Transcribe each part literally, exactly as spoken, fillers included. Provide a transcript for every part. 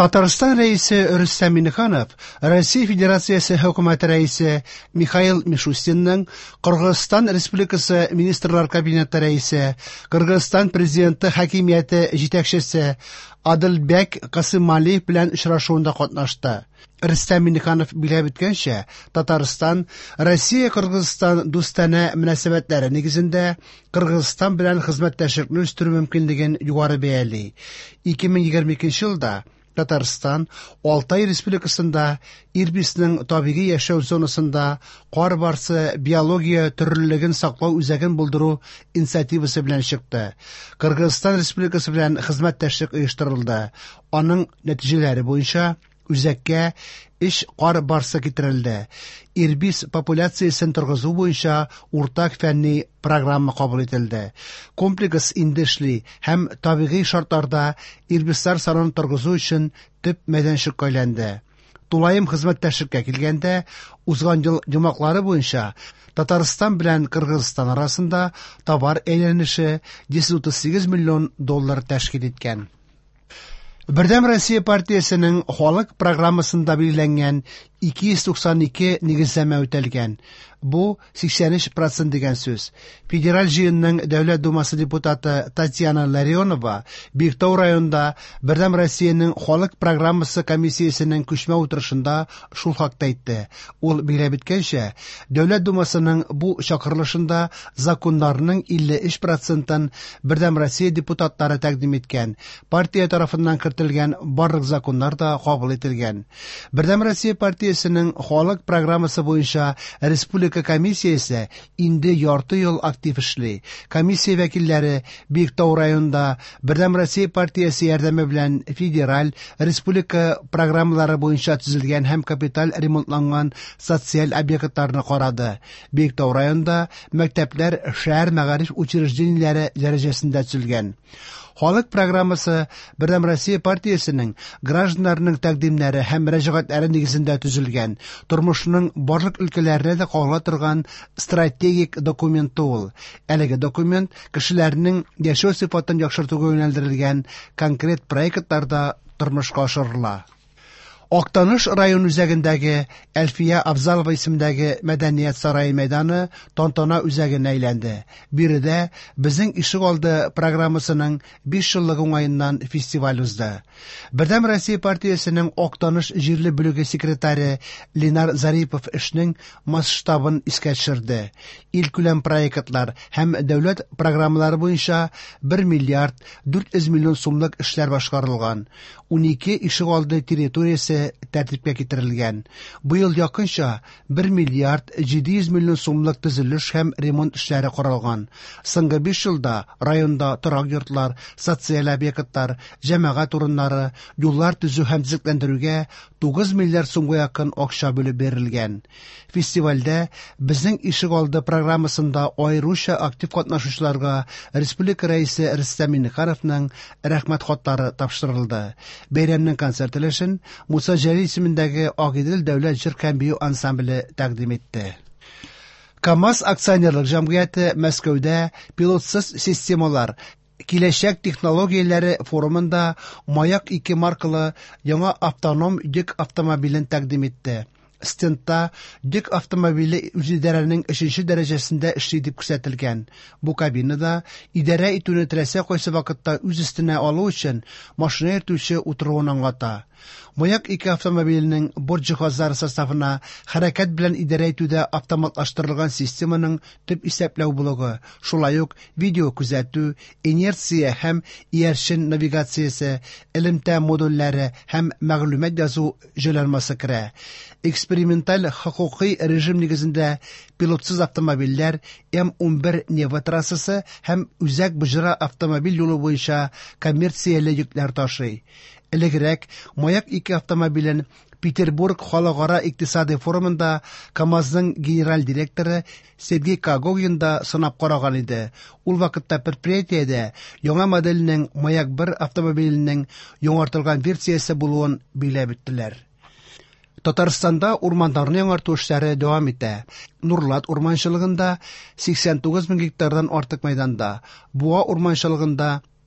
Татарстан рәисе Рөстәм Миңнеханов Россия Федерациясе Хөкүмәте рәисе Михаил Мишустинның, Кыргызстан Республикасы Министрлар Кабинеты рәисе, Кыргызстан президенты хакимияте җитәкчесе Адылбек Касымалиев белән очрашуында катнашты. Рөстәм Миңнеханов билгеләп үткәнчә, Татарстан Россия-Кыргызстан дустана мөнәсәбәтләре нигезендә Кыргызстан белән хезмәттәшлекне үстерү мөмкинлеген югары бәяли. ике мең егерме икенче елда Татарстан Алтай Республикасында Ирбисның табигый яшәү зонасында кар барсы биология төрлелеген саклау үзәген булдыру инициативасы белән чыкты. Кыргызстан Республикасы белән хезмәттәшлек оештырылды. Аның нәтиҗәләре буенча үзәккә эш кар барсы китерелде. Ирбис популяциясен торгызу буенча уртак фәнни программа кабул ителде. Комплекс индешле һәм табигый шартларда ирбислар санын торгызу өчен төп мәйданчыкка әйләнде. Тулаем хезмәттәшлеккә килгәндә, узган ел җомаклары буенча Татарстан белән Кыргызстан арасында товар әйләнеше йөз утыз сигез миллион доллар тәшкил иткән. Бердәм Россия партиясенең халык программасында билгеләнгән ике йөз туксан ике нигезләмә үтәлгән. Бу сиксән өч процент дигән сүз. Федераль җыенның Дәүләт Думасы депутаты Татьяна Ларионова Биектау районында Бердәм Россиянең халык программасы комиссиясенең күчмә утырышында шул хакта әйтте. Ул билгеләп үткәнчә, Дәүләт Думасының бу чакырылышында законнарның илле өч процентын Бердәм Россия депутатлары тәкъдим иткән. Партия тарафыннан кертелгән барлык законнар да кабул ителгән. Бердәм Россия партиясенең халык программасы буенча республика комиссиясе инде ярты ел актив эшли. Комиссия вәкилләре Биектау районында Бердәм Россия партиясе ярдәме белән федераль, республика программалары буенча төзелгән һәм капиталь ремонтланган социаль объектларны карады. Биектау районында мәктәпләр, шәһәр мәгариф учрежденияләре дәрәҗәсендә төзелгән. Халык программасы Бердәм Россия партиясенең гражданнарның тәкъдимнәре һәм мөрәҗәгатьләре нигезендә төзелгән. Тормышның барлык өлкәләрендә дә кагыла торган стратегик документы ул. Әлеге документ кешеләрнең яшәү сыйфатын яхшыртуга юнәлдерелгән конкрет проектларда тормышка ашырыла. Актаныш район үзәгендәге Әлфия Абзалова исемендәге Мәдәният сарае мәйданы тантана үзәгенә әйләнде. Биредә безнең ишегалды программасының биш еллык уңаеннан фестиваль узды. Бердәм Россия партиясенең Актаныш җирле бүлеге секретаре Ленар Зарипов эшнең масштабын искә төшерде. Илкүләм проектлар һәм дәүләт программалары буенча бер миллиард дүрт йөз миллион сумлык эшләр башкарылган. унике ишегалды территориясе тәртипкә китерелгән. Бу ел якынча бер миллиард җиде йөз миллион сумлык төзелеш һәм ремонт эшләре каралган. Соңгы биш елда районда торак йортлар, социаль объектлар, җәмәгать урыннары, юллар төзү һәм төзекләндерүгә тугыз миллиард сумга якын акча бүлеп бирелгән. Фестивальдә безнең ишегалды программасында аеруча актив катнашучыларга республика рәисе Рөстәм Миңнехановның рәхмәт хатлары тапшырылды. Бәйрәмнең концертлешен Муса Җәлил исемендәге Агыйдел дәүләт җыр һәм бию ансамбле тәкъдим итте. КамАЗ акционерлык җәмгыяте Мәскәүдә пилотсыз системалар киләчәк технологияләре форумында Маяк ике маркалы яңа автоном йөк автомобилен тәкъдим итте. Стендта йөк автомобиле үз идарәнең өченче дәрәҗәсендә эшли дип күрсәтелгән. Бу кабинада идарә итүне теләсә кайсы вакытта үз өстенә алу өчен машина йөртүче утыруын аңлата. Маяк ике автомобиленең борт җиһазлары составына хәрәкәт белән идарә итүдә автоматлаштырылган системаның төп исәпләү блогы, шулай ук видео күзәтү, инерция һәм иярчен навигациясе, элемтә модульләре һәм мәгълүмат язу җайланмасы керә. Эксперименталь хокукый режим нигезендә пилотсыз автомобильләр эм унбер Нева трассасы һәм үзәк Бөҗра автомобиль юлы буенча коммерцияле йөкләр ташый. Элегрәк Маяк ике автомобилен Петербург халыкара икътисади форумында КамАЗның генераль директоры Сергей Кагогин да сынап караган иде. Ул вакытта предприятиедә яңа моделнең Маяк бер автомобиленең яңартылган версиясе булуын билгеләп үттеләр. Татарстанда урманнарны яңарту эшләре дәвам итә. Нурлат урманчылыгында сиксән тугыз мең гектардан артык мәйданда, Буа урманчылыгында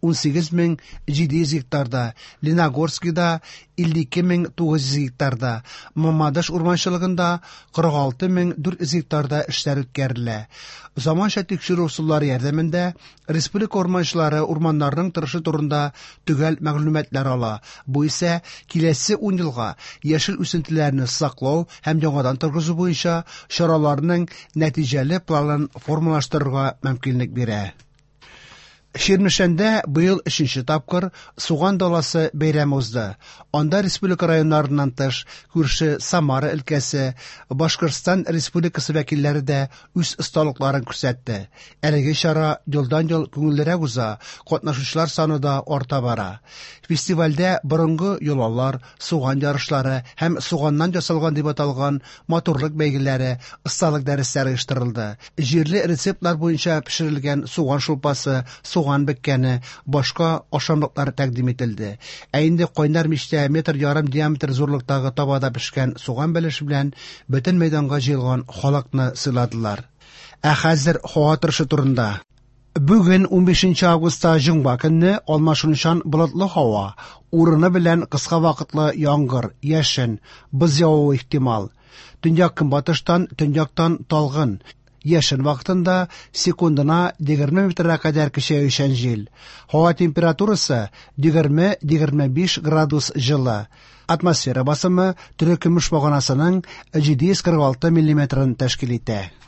ун сигез мең җиде йөз гектарда, Леногорскида илле ике мең тугыз йөз гектарда, Мамадыш урманчылыгында кырык алты мең дүрт йөз гектарда эшләр үткәрелә. Заманча тикшерү усуллары ярдәмендә республика урманчылары урманнарның торышы турында төгәл мәгълүматлар ала. Бу исә киләсе ун елга яшел үсентеләрне саклау һәм яңадан торгызу буенча чараларның нәтиҗәле планын формалаштырырга мөмкинлек бирә. Ширмешәндә быел өченче тапкыр суган даласы бәйрәме узды. Анда республика районнарыннан тыш күрше Самара өлкәсе, Башкортстан Республикасы вәкилләре дә үз осталыкларын күрсәтте. Әлеге чара елдан-ел күңеллерәк уза, катнашучылар саны да арта бара. Фестивальдә борынгы юлалар, суган ярышлары һәм суганнан ясалган дип аталган матурлык бәйгеләре, осталык дәресләре оештырылды. Җирле рецептлар буенча пешерелгән суган шулпасы, суган беккәне, башка ашамлыклар тәкъдим ителде. Ә инде кайнар мичтә метр ярым диаметр зурлыктагы табада пешкән суган бәлеше белән бөтен мәйданга җыелган халыкны сыйладылар. Ә хәзер һава торышы турында. Бүген ун бишенче августта җомга көнне алмашынучан болытлы һава, урыны белән кыска вакытлы яңгыр, яшен, боз явуы ихтимал. Төньяк-көнбатыштан, төньяктан талгын. Яшен вакытында секундына егерме метрга кадәр көчәючән җил. Һава температурасы егерме - егерме биш градус җылы. Атмосфера басымы төрек көмеш баганасының җиде йөз кырык алты миллиметрын тәшкил итә.